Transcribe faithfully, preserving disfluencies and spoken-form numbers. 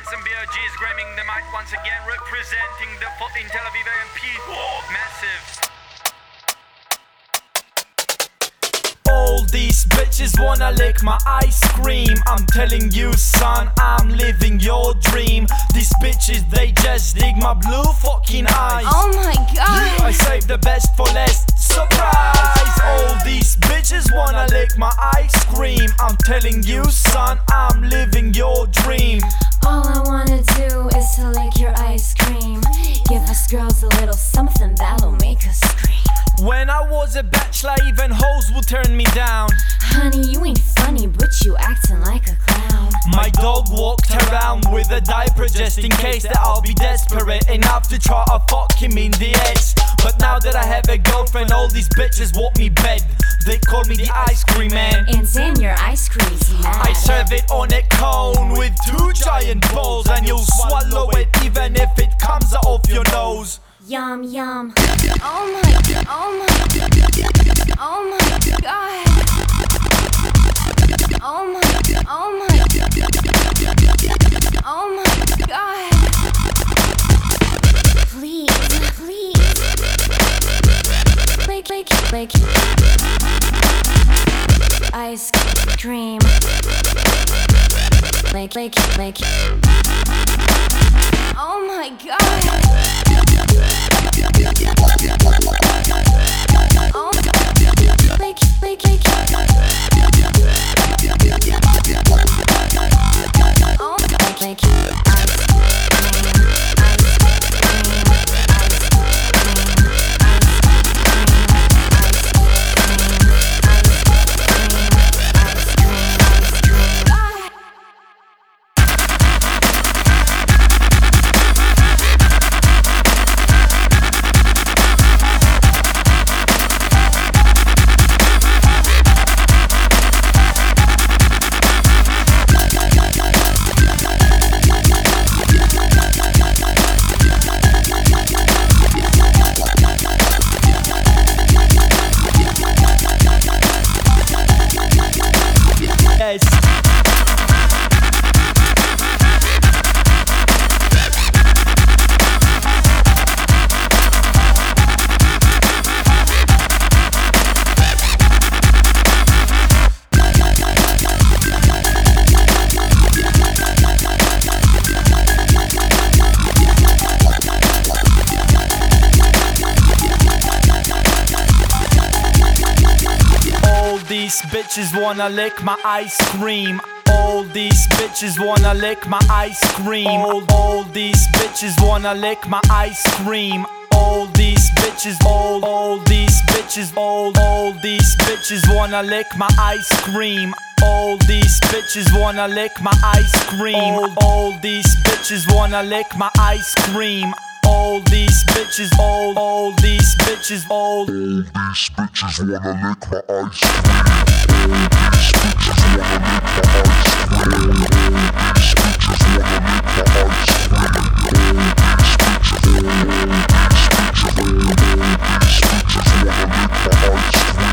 Some B O Gs grabbing the mic once again, representing the full in Tel Aviv A M P. Massive. All these bitches wanna lick my ice cream. I'm telling you, son, I'm living your dream. These bitches, they just dig my blue fucking eyes. Oh my god. I saved the best for last. Surprise! All these bitches wanna lick my ice cream. I'm telling you, son, I'm living your dream. All I wanna do is to lick your ice cream. Give us girls a little something that'll make us scream. When I was a bachelor, even hoes would turn me down. Honey, you ain't funny, but you acting like a clown. My dog walked around with a diaper just in case that I'll be desperate enough to try to fuck him in the ass. But now that I have a girlfriend, all these bitches want me bed. They call me the ice cream man. And damn, your ice cream's mad. I serve it on a cone with two giant balls, and you'll swallow it even if it comes out of your nose. Yum yum. Oh my, oh my, oh my god. Oh my, oh my, oh my god. Please, please. Lick, lick, lick. Ice cream. Lick, lick, lick. Oh my god. Oh, lick, lick, lick. Oh, lick, lick. These bitches wanna lick my ice cream. All these bitches wanna lick my ice cream. All, all these bitches wanna lick my ice cream. All these bitches, all, all these bitches, all, all these bitches wanna lick my ice cream. All these bitches wanna lick my ice cream. All, all these bitches wanna lick my ice cream. All these bitches, all, all these bitches, all, all these bitches wanna lick my ice cream. All these bitches wanna lick my ice cream. All these bitches wanna lick my ice cream. All these bitches, all these bitches, all these bitches wanna lick my ice cream.